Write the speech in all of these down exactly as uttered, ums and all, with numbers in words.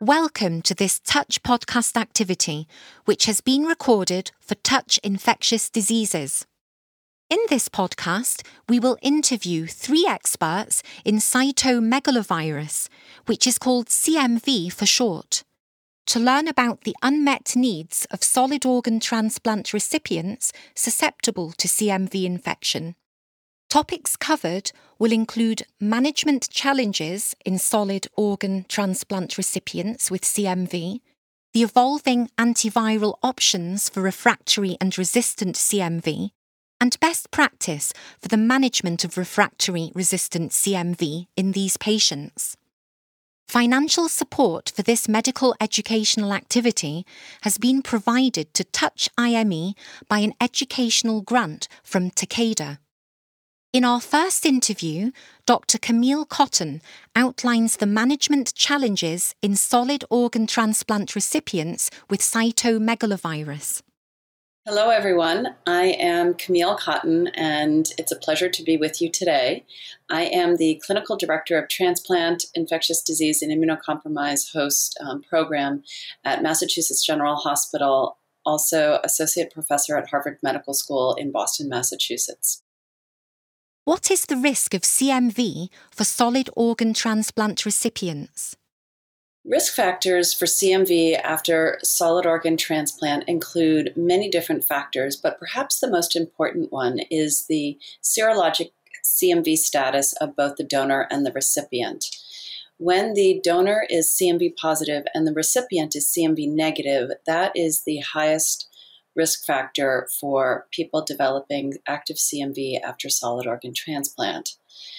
Welcome to this Touch podcast activity, which has been recorded for Touch Infectious Diseases. In this podcast, we will interview three experts in cytomegalovirus, which is called C M V for short, to learn about the unmet needs of solid organ transplant recipients susceptible to C M V infection. Topics covered will include management challenges in solid organ transplant recipients with C M V, the evolving antiviral options for refractory and resistant C M V, and best practice for the management of refractory resistant C M V in these patients. Financial support for this medical educational activity has been provided to Touch I M E by an educational grant from Takeda. In our first interview, Doctor Camille Cotton outlines the management challenges in solid organ transplant recipients with cytomegalovirus. Hello, everyone. I am Camille Cotton, and it's a pleasure to be with you today. I am the Clinical Director of Transplant, Infectious Disease, and Immunocompromised Host um, Program at Massachusetts General Hospital, also Associate Professor at Harvard Medical School in Boston, Massachusetts. What is the risk of C M V for solid organ transplant recipients? Risk factors for C M V after solid organ transplant include many different factors, but perhaps the most important one is the serologic C M V status of both the donor and the recipient. When the donor is C M V positive and the recipient is C M V negative, that is the highest risk factor for people developing active C M V after solid organ transplant.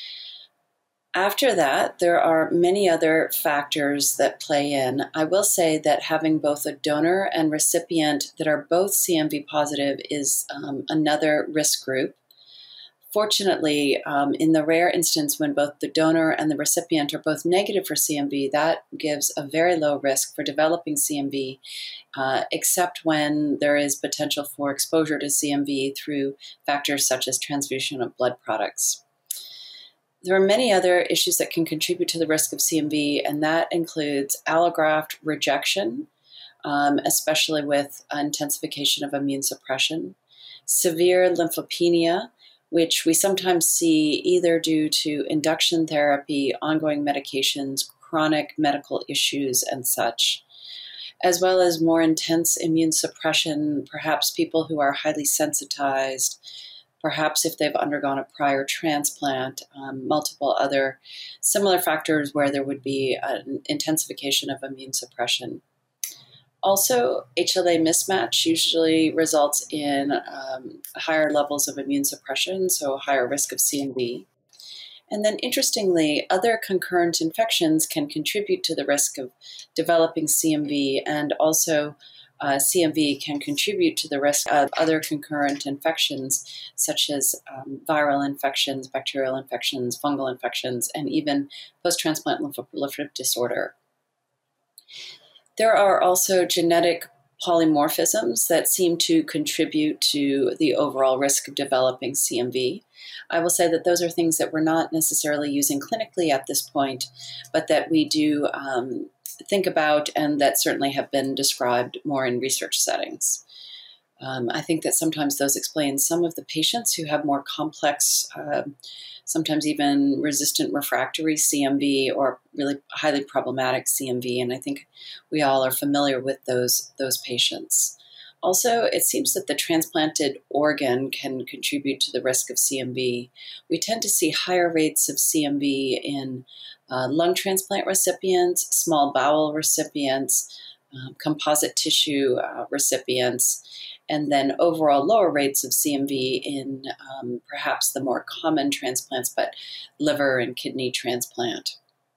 After that, there are many other factors that play in. I will say that having both a donor and recipient that are both C M V positive is um, another risk group. Fortunately, um, in the rare instance when both the donor and the recipient are both negative for C M V, that gives a very low risk for developing C M V, uh, except when there is potential for exposure to C M V through factors such as transfusion of blood products. There are many other issues that can contribute to the risk of C M V, and that includes allograft rejection, um, especially with intensification of immune suppression, severe lymphopenia, which we sometimes see either due to induction therapy, ongoing medications, chronic medical issues, and such, as well as more intense immune suppression, perhaps people who are highly sensitized, perhaps if they've undergone a prior transplant, um, multiple other similar factors where there would be an intensification of immune suppression. Also, H L A mismatch usually results in um, higher levels of immune suppression, so higher risk of C M V. And then interestingly, other concurrent infections can contribute to the risk of developing C M V, and also uh, C M V can contribute to the risk of other concurrent infections, such as um, viral infections, bacterial infections, fungal infections, and even post-transplant lymphoproliferative disorder. There are also genetic polymorphisms that seem to contribute to the overall risk of developing C M V. I will say that those are things that we're not necessarily using clinically at this point, but that we do um, think about and that certainly have been described more in research settings. Um, I think that sometimes those explain some of the patients who have more complex, uh, sometimes even resistant refractory C M V or really highly problematic C M V, and I think we all are familiar with those, those patients. Also, it seems that the transplanted organ can contribute to the risk of C M V. We tend to see higher rates of C M V in uh, lung transplant recipients, small bowel recipients, um, composite tissue uh, recipients, and then overall lower rates of C M V in um, perhaps the more common transplants, but liver and kidney transplant.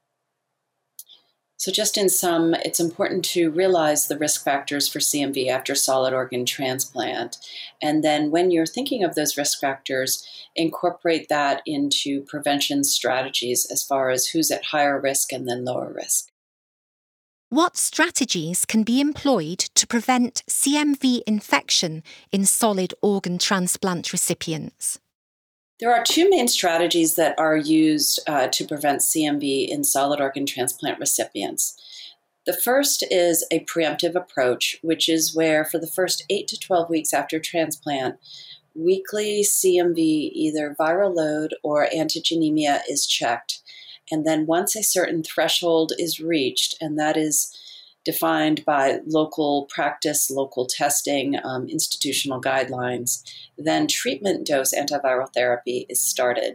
So just in sum, it's important to realize the risk factors for C M V after solid organ transplant. And then when you're thinking of those risk factors, incorporate that into prevention strategies as far as who's at higher risk and then lower risk. What strategies can be employed to prevent C M V infection in solid organ transplant recipients? There are two main strategies that are used uh, to prevent C M V in solid organ transplant recipients. The first is a preemptive approach, which is where for the first eight to twelve weeks after transplant, weekly C M V, either viral load or antigenemia, is checked. And then once a certain threshold is reached, and that is defined by local practice, local testing, um, institutional guidelines, then treatment dose antiviral therapy is started.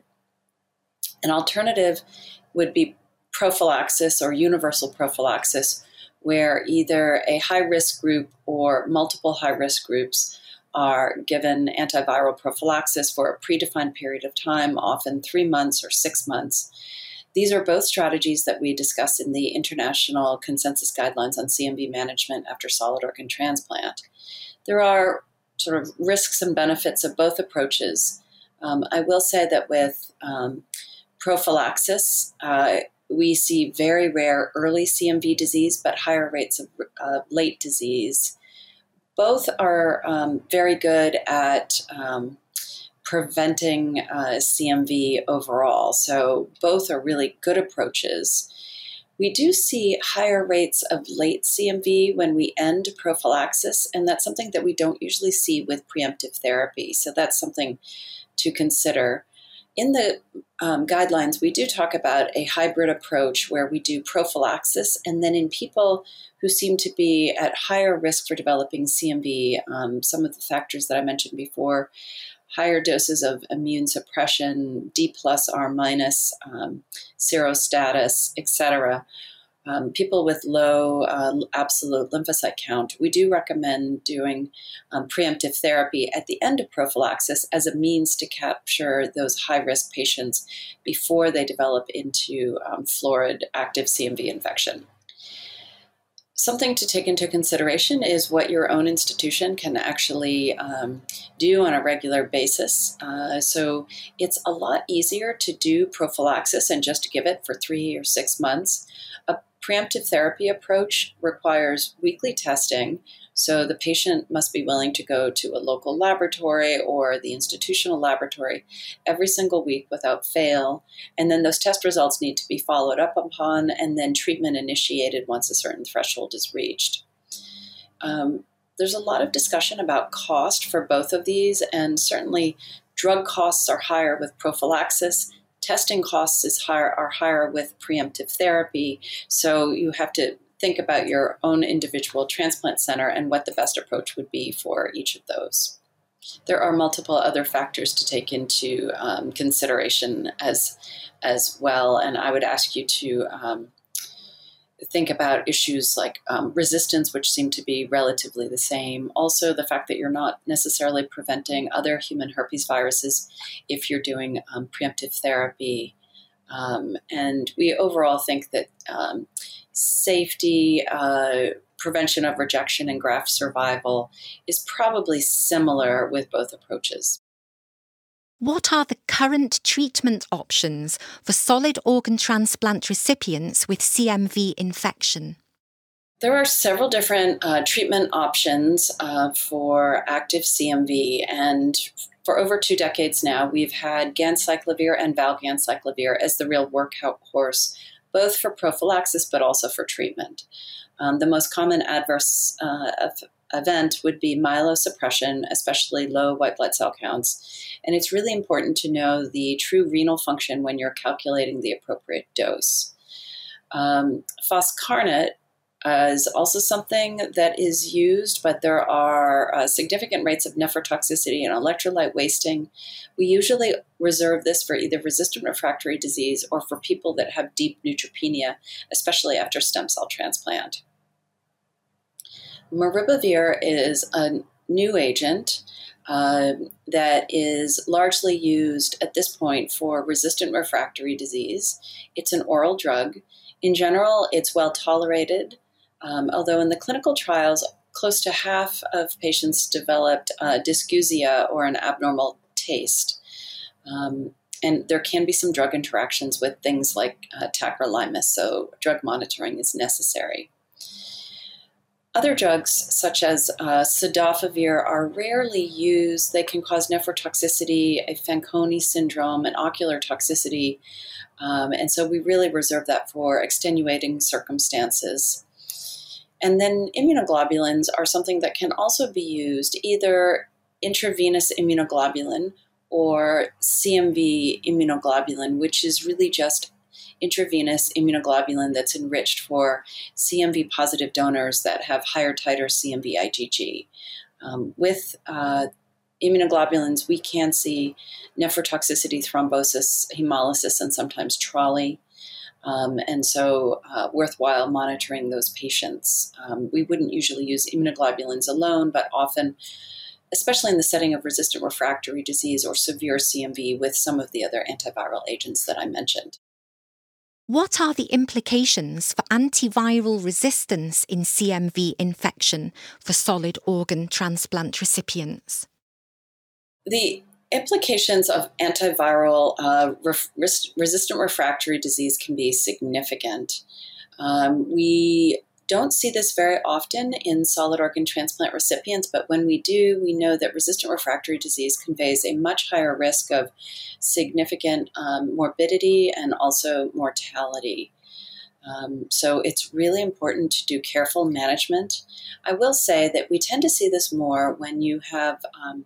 An alternative would be prophylaxis or universal prophylaxis, where either a high-risk group or multiple high-risk groups are given antiviral prophylaxis for a predefined period of time, often three months or six months. These are both strategies that we discuss in the International Consensus Guidelines on C M V Management after solid organ transplant. There are sort of risks and benefits of both approaches. Um, I will say that with um, prophylaxis, uh, we see very rare early C M V disease, but higher rates of uh, late disease. Both are um, very good at um, preventing uh, C M V overall. So both are really good approaches. We do see higher rates of late C M V when we end prophylaxis, and that's something that we don't usually see with preemptive therapy. So that's something to consider. In the um, guidelines, we do talk about a hybrid approach where we do prophylaxis, and then in people who seem to be at higher risk for developing C M V, um, some of the factors that I mentioned before, higher doses of immune suppression, D plus, R minus, um, serostatus, et cetera. Um, people with low uh, absolute lymphocyte count, we do recommend doing um, preemptive therapy at the end of prophylaxis as a means to capture those high-risk patients before they develop into um, florid active C M V infection. Something to take into consideration is what your own institution can actually um, do on a regular basis. Uh, so it's a lot easier to do prophylaxis and just to give it for three or six months. A preemptive therapy approach requires weekly testing, so the patient must be willing to go to a local laboratory or the institutional laboratory every single week without fail, and then those test results need to be followed up upon and then treatment initiated once a certain threshold is reached. Um, there's a lot of discussion about cost for both of these, and certainly drug costs are higher with prophylaxis. Testing costs is higher, are higher with preemptive therapy, so you have to think about your own individual transplant center and what the best approach would be for each of those. There are multiple other factors to take into um, consideration as, as well, and I would ask you to um, think about issues like um, resistance, which seem to be relatively the same. Also, the fact that you're not necessarily preventing other human herpes viruses if you're doing um, preemptive therapy. Um, and we overall think that um, safety, uh, prevention of rejection, and graft survival is probably similar with both approaches. What are the current treatment options for solid organ transplant recipients with C M V infection? There are several different uh, treatment options uh, for active C M V, and for over two decades now, we've had ganciclovir and valganciclovir as the real workhorse, both for prophylaxis but also for treatment. Um, the most common adverse uh, event would be myelosuppression, especially low white blood cell counts. And it's really important to know the true renal function when you're calculating the appropriate dose. Um, foscarnet Uh, is also something that is used, but there are uh, significant rates of nephrotoxicity and electrolyte wasting. We usually reserve this for either resistant refractory disease or for people that have deep neutropenia, especially after stem cell transplant. Maribavir is a new agent uh, that is largely used at this point for resistant refractory disease. It's an oral drug. In general, it's well tolerated. Um, although in the clinical trials, close to half of patients developed uh, dysgeusia or an abnormal taste. Um, and there can be some drug interactions with things like uh, tacrolimus, so drug monitoring is necessary. Other drugs, such as uh, cidofovir, are rarely used. They can cause nephrotoxicity, a Fanconi syndrome, and ocular toxicity. Um, and so we really reserve that for extenuating circumstances. And then immunoglobulins are something that can also be used, either intravenous immunoglobulin or C M V immunoglobulin, which is really just intravenous immunoglobulin that's enriched for C M V positive donors that have higher titer C M V IgG. Um, with uh, immunoglobulins, we can see nephrotoxicity, thrombosis, hemolysis, and sometimes trolley. Um, and so uh, worthwhile monitoring those patients. Um, we wouldn't usually use immunoglobulins alone, but often, especially in the setting of resistant refractory disease or severe C M V, with some of the other antiviral agents that I mentioned. What are the implications for antiviral resistance in C M V infection for solid organ transplant recipients? The implications of antiviral uh, ref- res- resistant refractory disease can be significant. Um, we don't see this very often in solid organ transplant recipients, but when we do, we know that resistant refractory disease conveys a much higher risk of significant um, morbidity and also mortality. Um, so it's really important to do careful management. I will say that we tend to see this more when you have um,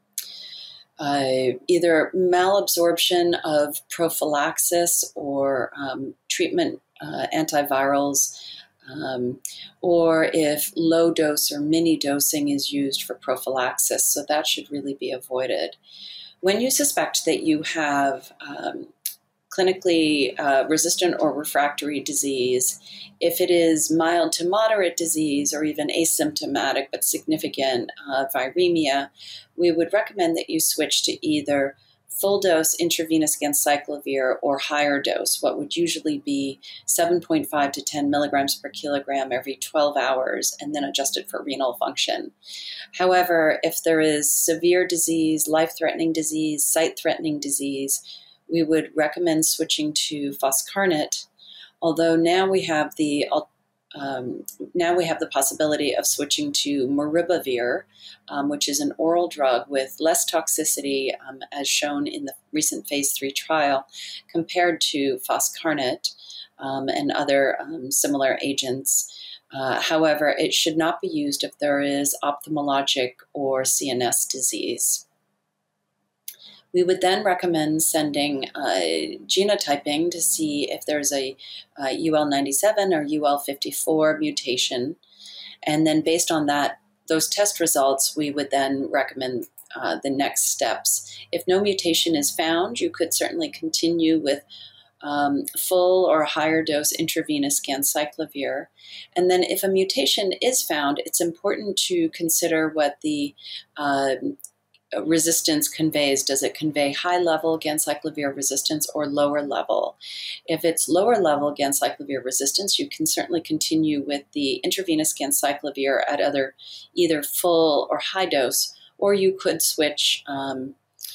uh, either malabsorption of prophylaxis or um, treatment uh, antivirals, um, or if low dose or mini dosing is used for prophylaxis. So that should really be avoided. When you suspect that you have um, clinically uh, resistant or refractory disease, if it is mild to moderate disease or even asymptomatic but significant uh, viremia, we would recommend that you switch to either full dose intravenous ganciclovir or higher dose, what would usually be seven point five to ten milligrams per kilogram every twelve hours, and then adjusted for renal function. However, if there is severe disease, life-threatening disease, sight-threatening disease, we would recommend switching to foscarnet, although now we have the um, now we have the possibility of switching to maribavir, um, which is an oral drug with less toxicity, um, as shown in the recent phase three trial, compared to foscarnet um, and other um, similar agents. Uh, however, it should not be used if there is ophthalmologic or C N S disease. We would then recommend sending uh, genotyping to see if there's a uh, U L ninety-seven or U L fifty-four mutation. And then based on that, those test results, we would then recommend uh, the next steps. If no mutation is found, you could certainly continue with um, full or higher dose intravenous ganciclovir. And then if a mutation is found, it's important to consider what the uh, resistance conveys. Does it convey high level ganciclovir resistance or lower level? If it's lower level ganciclovir resistance, you can certainly continue with the intravenous ganciclovir at other either full or high dose, or you could switch um,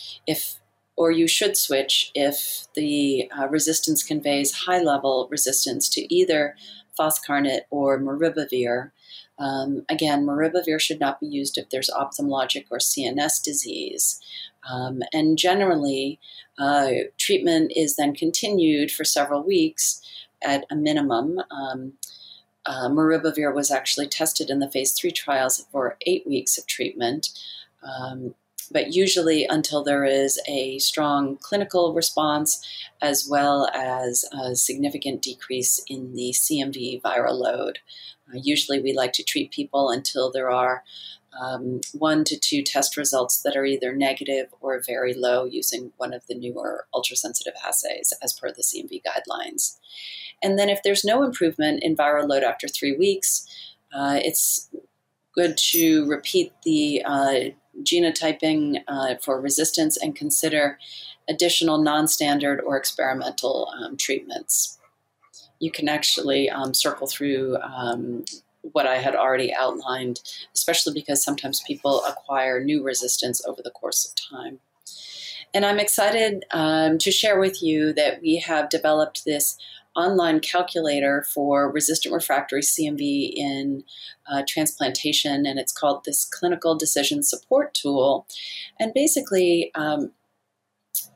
if or you should switch if the uh, resistance conveys high level resistance to either foscarnet or maribavir. Um, again, maribavir should not be used if there's ophthalmologic or C N S disease. Um, and generally, uh, treatment is then continued for several weeks at a minimum. Um, uh, maribavir was actually tested in the phase three trials for eight weeks of treatment, um, but usually until there is a strong clinical response as well as a significant decrease in the C M V viral load. Uh, usually we like to treat people until there are um, one to two test results that are either negative or very low using one of the newer ultrasensitive assays as per the C M V guidelines. And then if there's no improvement in viral load after three weeks, uh, it's good to repeat the uh, genotyping uh, for resistance and consider additional non-standard or experimental um, treatments. You can actually um, circle through um, what I had already outlined, especially because sometimes people acquire new resistance over the course of time. And I'm excited um, to share with you that we have developed this online calculator for resistant refractory C M V in uh, transplantation, and it's called this Clinical Decision Support Tool. And basically, um,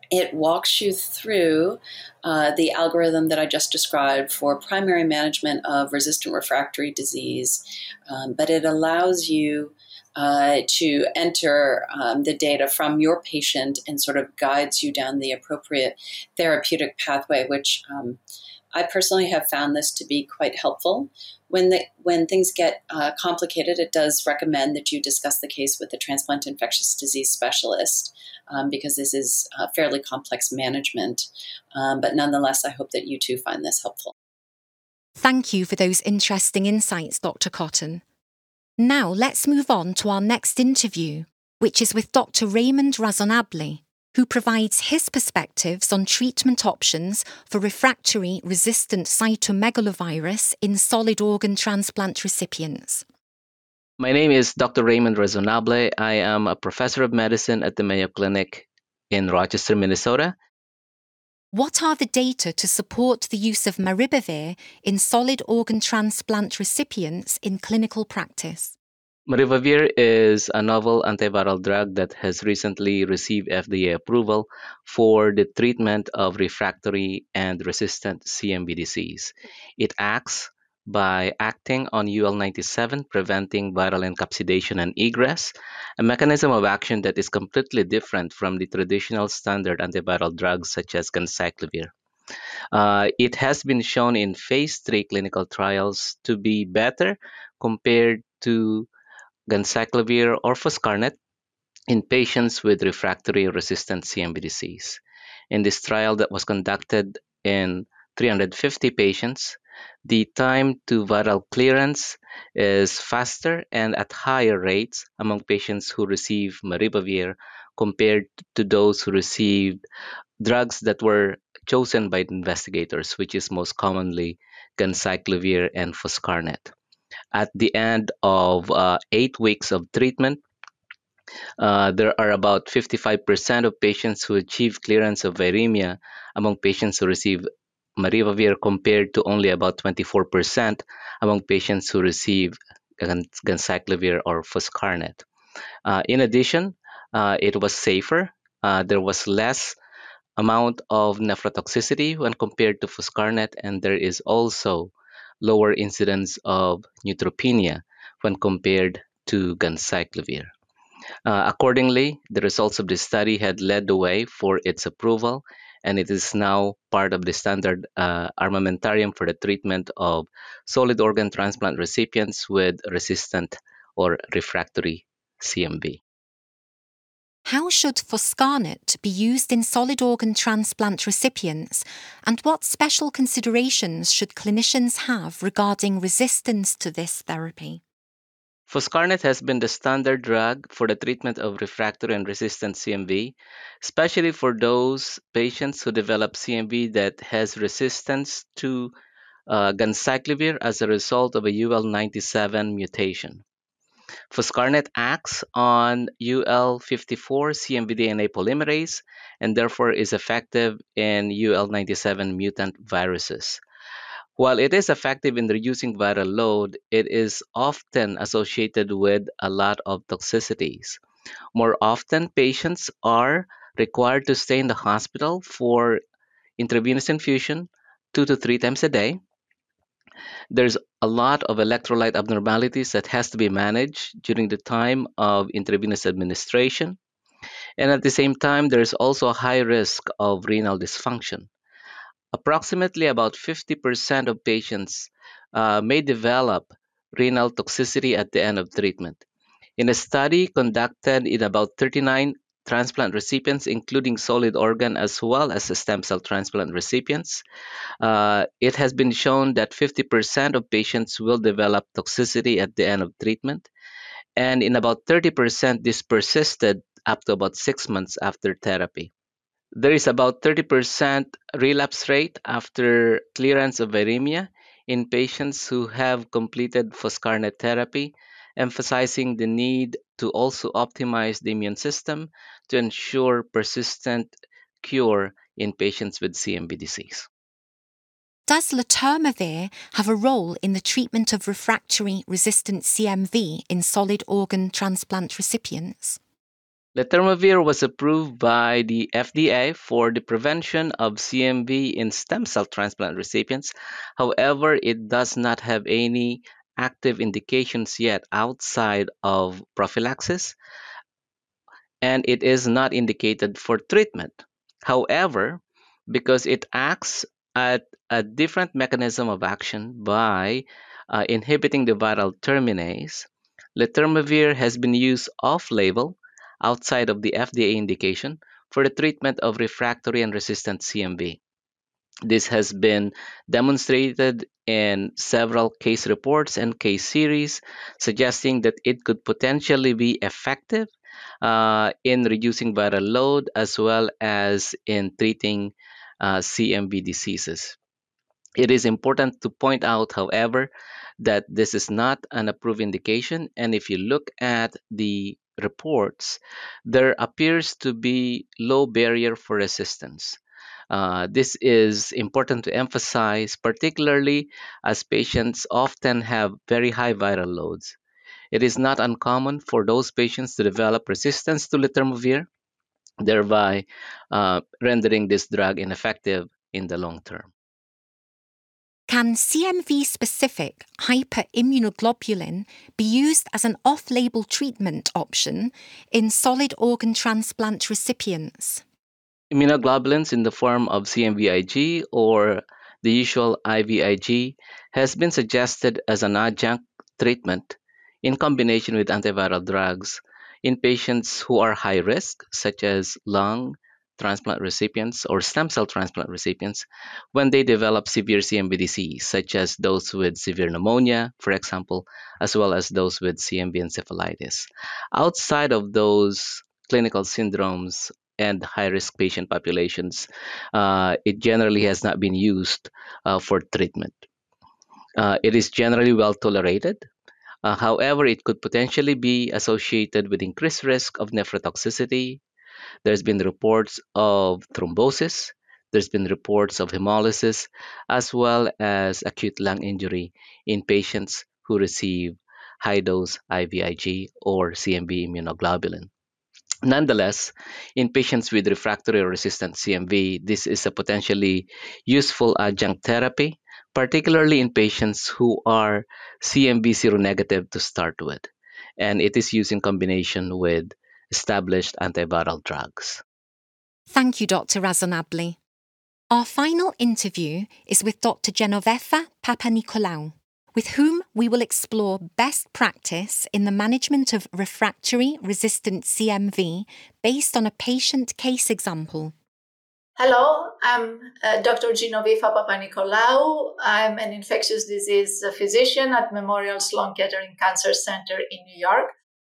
It walks you through uh, the algorithm that I just described for primary management of resistant refractory disease, um, but it allows you uh, to enter um, the data from your patient and sort of guides you down the appropriate therapeutic pathway, which um, I personally have found this to be quite helpful. When the, when things get uh, complicated, it does recommend that you discuss the case with the transplant infectious disease specialist, um, because this is uh, fairly complex management. Um, but nonetheless, I hope that you too find this helpful. Thank you for those interesting insights, Doctor Cotton. Now let's move on to our next interview, which is with Doctor Raymond Razonable, who provides his perspectives on treatment options for refractory resistant cytomegalovirus in solid organ transplant recipients. My name is Doctor Raymond Razonable. I am a professor of medicine at the Mayo Clinic in Rochester, Minnesota. What are the data to support the use of maribavir in solid organ transplant recipients in clinical practice? Maribavir is a novel antiviral drug that has recently received F D A approval for the treatment of refractory and resistant C M V disease. It acts by acting on U L ninety-seven, preventing viral encapsidation and egress, a mechanism of action that is completely different from the traditional standard antiviral drugs such as ganciclovir. Uh, it has been shown in phase three clinical trials to be better compared to ganciclovir or foscarnet in patients with refractory resistant C M V disease. In this trial that was conducted in three hundred fifty patients, the time to viral clearance is faster and at higher rates among patients who receive maribavir compared to those who received drugs that were chosen by the investigators, which is most commonly ganciclovir and foscarnet. At the end of uh, eight weeks of treatment, uh, there are about fifty-five percent of patients who achieve clearance of viremia among patients who receive maribavir compared to only about twenty-four percent among patients who receive ganciclovir or foscarnet. Uh, in addition, uh, it was safer. Uh, there was less amount of nephrotoxicity when compared to foscarnet, and there is also lower incidence of neutropenia when compared to ganciclovir. Uh, accordingly, the results of this study had led the way for its approval, and it is now part of the standard uh, armamentarium for the treatment of solid organ transplant recipients with resistant or refractory C M V. How should foscarnet be used in solid organ transplant recipients, and what special considerations should clinicians have regarding resistance to this therapy? Foscarnet has been the standard drug for the treatment of refractory and resistant C M V, especially for those patients who develop C M V that has resistance to uh, ganciclovir as a result of a U L ninety-seven mutation. Foscarnet acts on U L fifty-four C M V D N A polymerase and therefore is effective in U L ninety-seven mutant viruses. While it is effective in reducing viral load, it is often associated with a lot of toxicities. More often, patients are required to stay in the hospital for intravenous infusion two to three times a day. There's a lot of electrolyte abnormalities that has to be managed during the time of intravenous administration. And at the same time, there's also a high risk of renal dysfunction. Approximately about fifty percent of patients uh, may develop renal toxicity at the end of treatment. In a study conducted in about thirty-nine transplant recipients, including solid organ as well as stem cell transplant recipients, uh, it has been shown that fifty percent of patients will develop toxicity at the end of treatment. And in about thirty percent, this persisted up to about six months after therapy. There is about thirty percent relapse rate after clearance of viremia in patients who have completed foscarnet therapy, emphasizing the need to also optimize the immune system to ensure persistent cure in patients with C M V disease. Does letermovir have a role in the treatment of refractory resistant C M V in solid organ transplant recipients? Letermovir was approved by the F D A for the prevention of C M V in stem cell transplant recipients. However, it does not have any active indications yet outside of prophylaxis, and it is not indicated for treatment. However, because it acts at a different mechanism of action by uh, inhibiting the viral terminase, letermovir has been used off-label outside of the F D A indication for the treatment of refractory and resistant C M V. This has been demonstrated in several case reports and case series, suggesting that it could potentially be effective uh, in reducing viral load as well as in treating uh, C M V diseases. It is important to point out, however, that this is not an approved indication, and if you look at the reports, there appears to be low barrier for resistance. Uh, this is important to emphasize, particularly as patients often have very high viral loads. It is not uncommon for those patients to develop resistance to letermovir, thereby uh, rendering this drug ineffective in the long term. Can C M V-specific hyperimmunoglobulin be used as an off-label treatment option in solid organ transplant recipients? Immunoglobulins in the form of C M V I G or the usual I V I G has been suggested as an adjunct treatment in combination with antiviral drugs in patients who are high risk, such as lung transplant recipients or stem cell transplant recipients, when they develop severe C M V disease, such as those with severe pneumonia, for example, as well as those with C M V encephalitis. Outside of those clinical syndromes and high-risk patient populations, uh, it generally has not been used uh, for treatment. Uh, it is generally well tolerated. Uh, however, it could potentially be associated with increased risk of nephrotoxicity. There's been reports of thrombosis. There's been reports of hemolysis, as well as acute lung injury in patients who receive high-dose I V I G or C M V immunoglobulin. Nonetheless, in patients with refractory or resistant C M V, this is a potentially useful adjunct therapy, particularly in patients who are C M V seronegative to start with, and it is used in combination with established antiviral drugs. Thank you, Doctor Razonabli. Our final interview is with Doctor Genovefa Papanicolaou, with whom we will explore best practice in the management of refractory resistant C M V based on a patient case example. Hello, I'm uh, Doctor Genovefa Papanicolaou. I'm an infectious disease physician at Memorial Sloan Kettering Cancer Center in New York.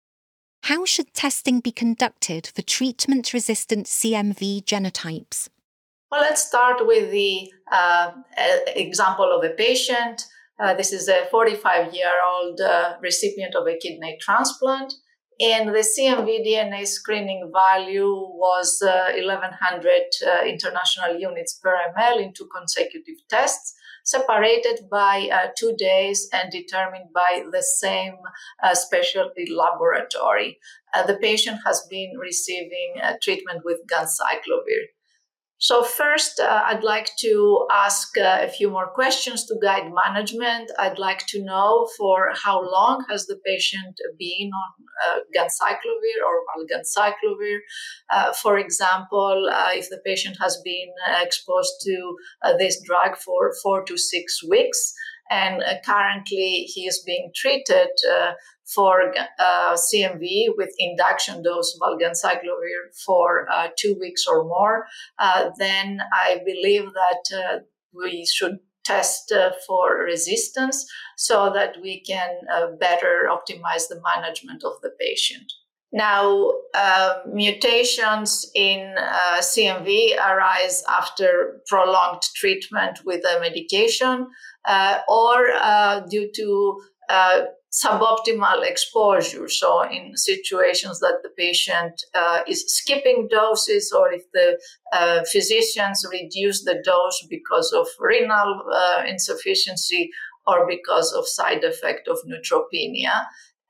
How should testing be conducted for treatment-resistant C M V genotypes? Well, let's start with the uh, example of a patient. Uh, this is a forty-five-year-old uh, recipient of a kidney transplant, and the C M V D N A screening value was uh, eleven hundred uh, international units per ml in two consecutive tests, separated by uh, two days and determined by the same uh, specialty laboratory. Uh, the patient has been receiving uh, treatment with ganciclovir. So first, uh, I'd like to ask uh, a few more questions to guide management. I'd like to know for how long has the patient been on uh, ganciclovir or valganciclovir. Uh, for example, uh, if the patient has been uh, exposed to uh, this drug for four to six weeks, and uh, currently he is being treated uh, for uh, C M V with induction dose valganciclovir for uh, two weeks or more, uh, then I believe that uh, we should test uh, for resistance so that we can uh, better optimize the management of the patient. Now, uh, mutations in uh, C M V arise after prolonged treatment with a medication uh, or uh, due to uh, suboptimal exposure. So in situations that the patient uh, is skipping doses, or if the uh, physicians reduce the dose because of renal uh, insufficiency or because of side effect of neutropenia.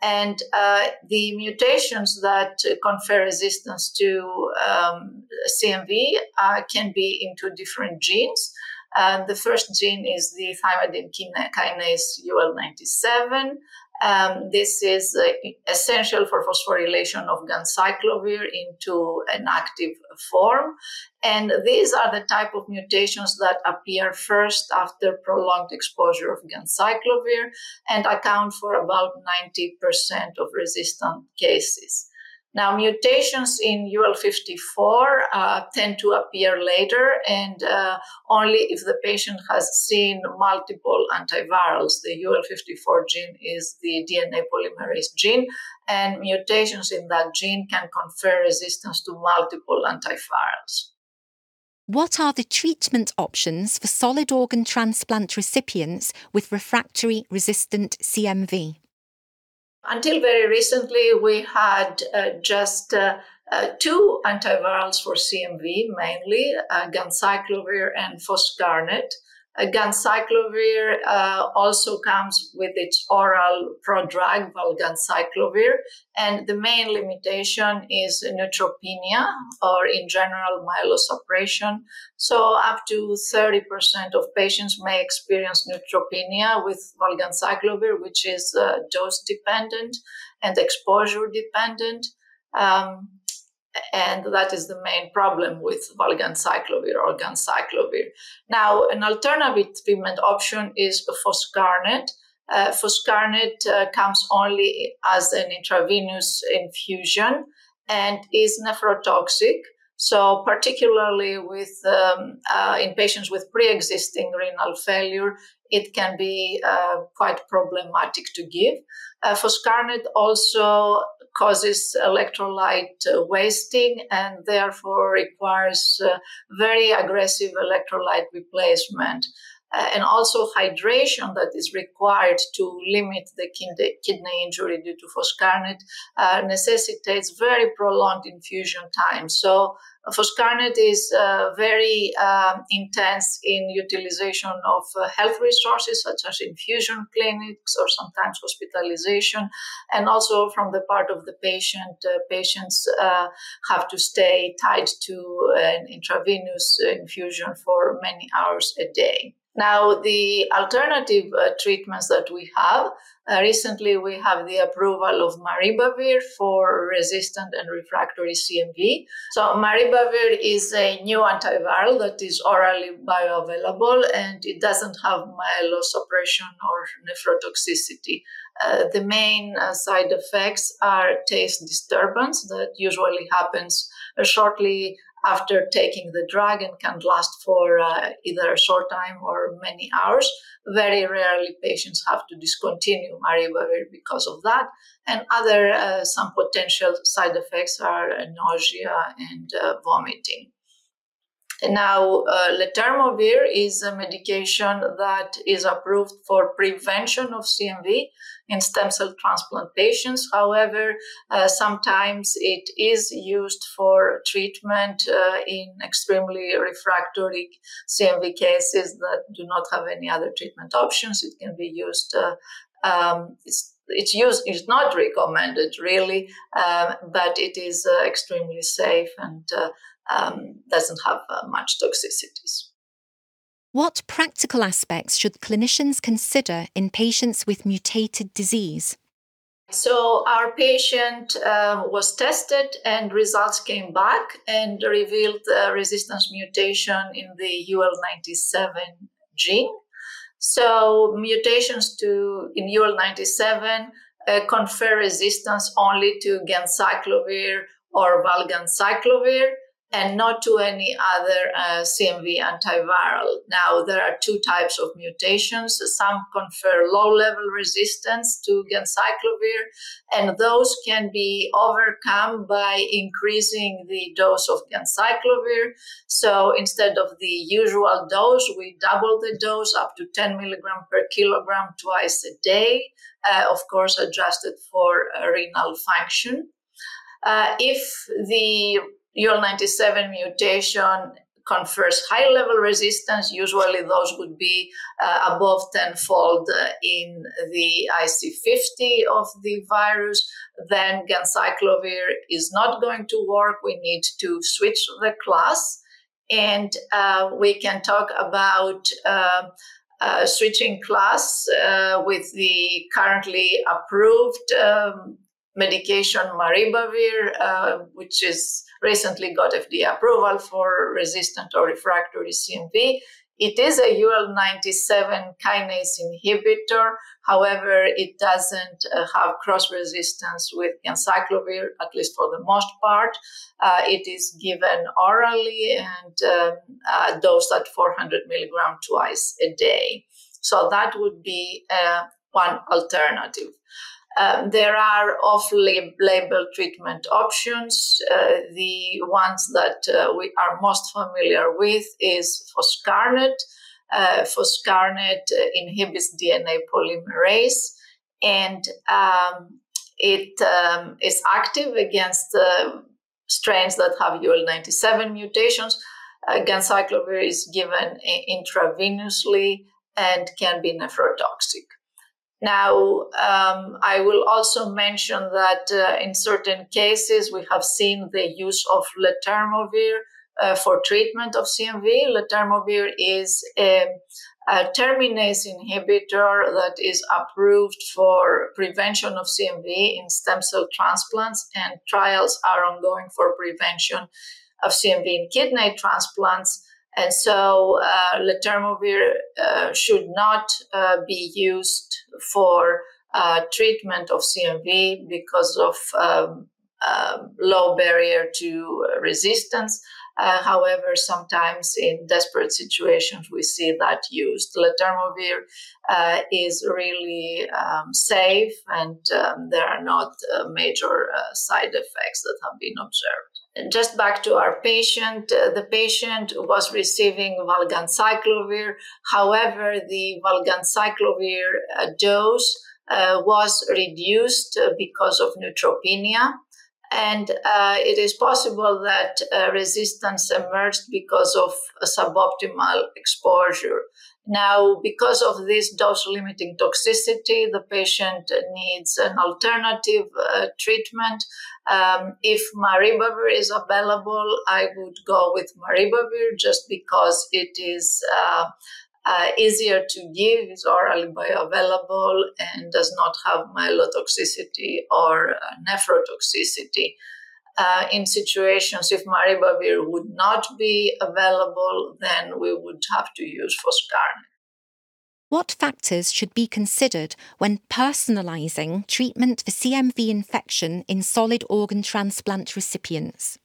And uh, the mutations that confer resistance to um, C M V uh, can be into different genes. Uh, the first gene is the thymidine kinase U L ninety-seven. Um, this is uh, essential for phosphorylation of ganciclovir into an active form. And these are the type of mutations that appear first after prolonged exposure of ganciclovir and account for about ninety percent of resistant cases. Now, mutations in U L fifty-four uh, tend to appear later and uh, only if the patient has seen multiple antivirals. The U L fifty-four gene is the D N A polymerase gene, and mutations in that gene can confer resistance to multiple antivirals. What are the treatment options for solid organ transplant recipients with refractory resistant C M V? Until very recently, we had uh, just uh, uh, two antivirals for C M V, mainly uh, ganciclovir and foscarnet. Uh, ganciclovir uh, also comes with its oral prodrug, valganciclovir, and the main limitation is neutropenia, or in general myelosuppression. So up to thirty percent of patients may experience neutropenia with valganciclovir, which is uh, dose-dependent and exposure-dependent. Um, And that is the main problem with valganciclovir or ganciclovir. Now, an alternative treatment option is foscarnet. Uh, foscarnet uh, comes only as an intravenous infusion and is nephrotoxic. So particularly with um, uh, in patients with pre-existing renal failure, it can be uh, quite problematic to give. Uh, foscarnet also causes electrolyte uh, wasting and therefore requires uh, very aggressive electrolyte replacement. Uh, and also hydration that is required to limit the kidney, kidney injury due to foscarnet uh, necessitates very prolonged infusion time. So uh, foscarnet is uh, very um, intense in utilization of uh, health resources such as infusion clinics or sometimes hospitalization. And also from the part of the patient, uh, patients uh, have to stay tied to an intravenous infusion for many hours a day. Now, the alternative uh, treatments that we have, uh, recently we have the approval of maribavir for resistant and refractory C M V. So maribavir is a new antiviral that is orally bioavailable and it doesn't have myelosuppression or nephrotoxicity. Uh, the main uh, side effects are taste disturbance that usually happens uh, shortly after taking the drug and can last for uh, either a short time or many hours. Very rarely patients have to discontinue maribavir because of that. And other uh, some potential side effects are uh, nausea and uh, vomiting. And now, uh, letermovir is a medication that is approved for prevention of C M V in stem cell transplant patients. However, uh, sometimes it is used for treatment uh, in extremely refractory C M V cases that do not have any other treatment options. It can be used, uh, um, it's, it's used, it's not recommended really, um, but it is uh, extremely safe and uh, um, doesn't have uh, much toxicities. What practical aspects should clinicians consider in patients with mutated disease? So our patient uh, was tested and results came back and revealed a resistance mutation in the U L ninety-seven gene. So mutations to in U L ninety-seven uh, confer resistance only to ganciclovir or valganciclovir, and not to any other uh, C M V antiviral. Now, there are two types of mutations. Some confer low-level resistance to ganciclovir, and those can be overcome by increasing the dose of ganciclovir. So instead of the usual dose, we double the dose up to ten milligrams per kilogram twice a day, uh, of course, adjusted for uh, renal function. Uh, if the U L ninety-seven mutation confers high-level resistance. Usually those would be uh, above tenfold uh, in the I C fifty of the virus. Then ganciclovir is not going to work. We need to switch the class. And uh, we can talk about uh, uh, switching class uh, with the currently approved um, medication maribavir, uh, which is recently got F D A approval for resistant or refractory C M V. It is a U L ninety-seven kinase inhibitor. However, it doesn't uh, have cross-resistance with ganciclovir, at least for the most part. Uh, it is given orally and um, uh, dosed at four hundred milligrams twice a day. So that would be uh, one alternative. Um, there are off-label treatment options. Uh, the ones that uh, we are most familiar with is foscarnet. Uh, foscarnet inhibits D N A polymerase, and um, it um, is active against uh, strains that have U L ninety-seven mutations. Uh, ganciclovir is given intravenously and can be nephrotoxic. Now, um, I will also mention that uh, in certain cases, we have seen the use of letermovir uh, for treatment of C M V. Letermovir is a, a terminase inhibitor that is approved for prevention of C M V in stem cell transplants, and trials are ongoing for prevention of C M V in kidney transplants. And so uh, letermovir uh, should not uh, be used for uh, treatment of C M V because of um, uh, low barrier to resistance. Uh, however, sometimes in desperate situations, we see that used. Letermovir uh, is really um, safe, and um, there are not uh, major uh, side effects that have been observed. And just back to our patient, uh, the patient was receiving valganciclovir. However, the valganciclovir uh, dose uh, was reduced uh, because of neutropenia. And uh, it is possible that uh, resistance emerged because of a suboptimal exposure. Now, because of this dose-limiting toxicity, the patient needs an alternative uh, treatment. Um, if maribavir is available, I would go with maribavir just because it is uh, uh, easier to give, is orally bioavailable, and does not have myelotoxicity or uh, nephrotoxicity. Uh, in situations if maribavir would not be available, then we would have to use foscarnet. What factors should be considered when personalising treatment for C M V infection in solid organ transplant recipients?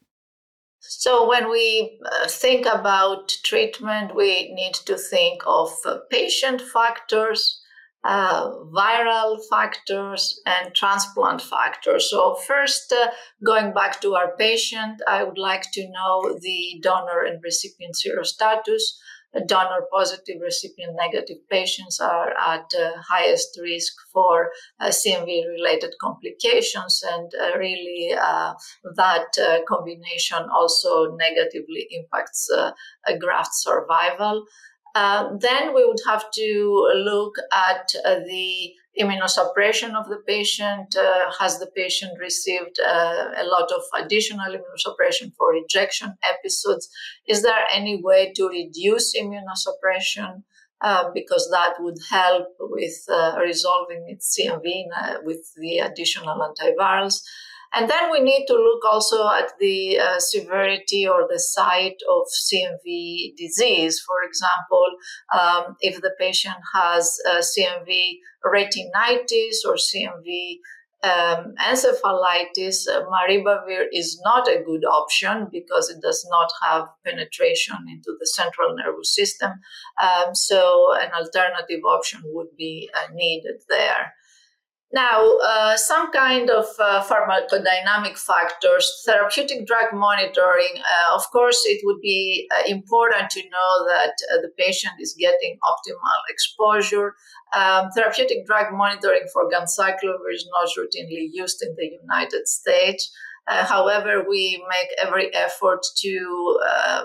So when we uh, think about treatment, we need to think of uh, patient factors, uh, viral factors, and transplant factors. So first, uh, going back to our patient, I would like to know the donor and recipient serostatus. Donor positive, recipient negative patients are at uh, highest risk for uh, C M V related complications, and uh, really uh, that uh, combination also negatively impacts uh, a graft survival. Uh, then we would have to look at uh, the immunosuppression of the patient. Uh, has the patient received uh, a lot of additional immunosuppression for rejection episodes? Is there any way to reduce immunosuppression? Uh, because that would help with uh, resolving its C M V uh, with the additional antivirals. And then we need to look also at the uh, severity or the site of C M V disease. For example, um, if the patient has uh, C M V retinitis or C M V um, encephalitis, uh, maribavir is not a good option because it does not have penetration into the central nervous system. Um, so an alternative option would be uh, needed there. Now, uh, some kind of uh, pharmacodynamic factors, therapeutic drug monitoring, uh, of course, it would be uh, important to know that uh, the patient is getting optimal exposure. Um, therapeutic drug monitoring for ganciclovir is not routinely used in the United States. Uh, however, we make every effort to um,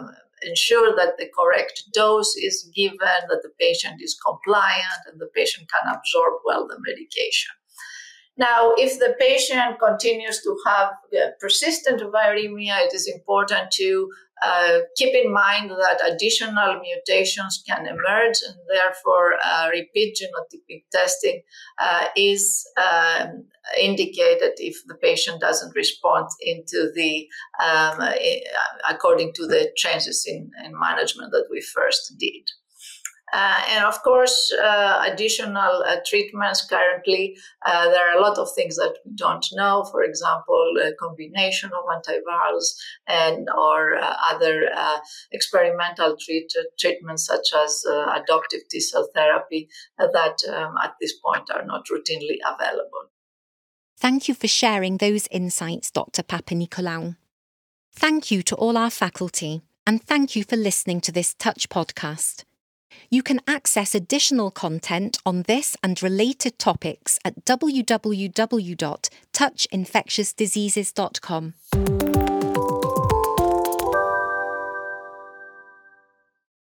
ensure that the correct dose is given, that the patient is compliant, and the patient can absorb well the medication. Now, if the patient continues to have uh, persistent viremia, it is important to uh, keep in mind that additional mutations can emerge, and therefore uh, repeat genotypic testing uh, is um, indicated if the patient doesn't respond into the um, according to the changes in, in management that we first did. Uh, and of course, uh, additional uh, treatments currently, uh, there are a lot of things that we don't know. For example, a combination of antivirals and or uh, other uh, experimental treat- treatments such as uh, adoptive T-cell therapy uh, that um, at this point are not routinely available. Thank you for sharing those insights, Doctor Papanicolaou. Thank you to all our faculty, and thank you for listening to this Touch podcast. You can access additional content on this and related topics at w w w dot touch infectious diseases dot com.